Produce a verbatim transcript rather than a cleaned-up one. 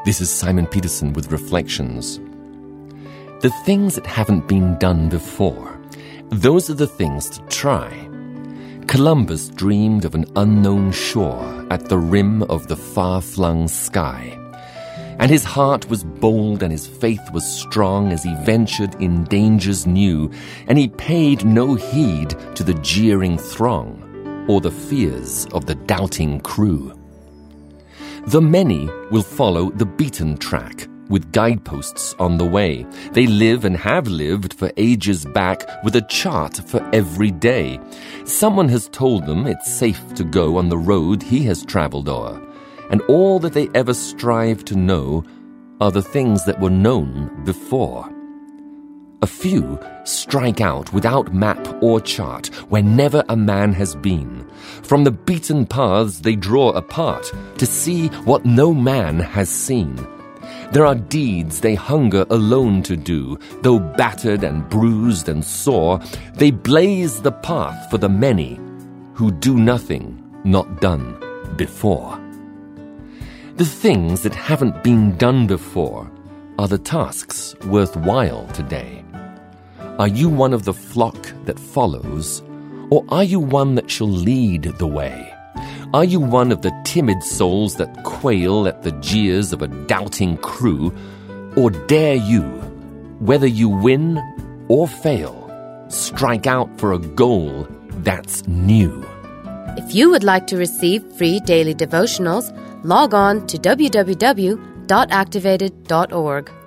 This is Simon Peterson with Reflections. The things that haven't been done before, those are the things to try. Columbus dreamed of an unknown shore at the rim of the far-flung sky. And his heart was bold and his faith was strong as he ventured in dangers new, and he paid no heed to the jeering throng or the fears of the doubting crew. The many will follow the beaten track with guideposts on the way. They live and have lived for ages back with a chart for every day. Someone has told them it's safe to go on the road he has traveled o'er, and all that they ever strive to know are the things that were known before. A few strike out without map or chart where never a man has been. From the beaten paths they draw apart to see what no man has seen. There are deeds they hunger alone to do. Though battered and bruised and sore, they blaze the path for the many who do nothing not done before. The things that haven't been done before are the tasks worthwhile today. Are you one of the flock that follows, or are you one that shall lead the way? Are you one of the timid souls that quail at the jeers of a doubting crew, or dare you, whether you win or fail, strike out for a goal that's new? If you would like to receive free daily devotionals, log on to w w w dot activated dot org.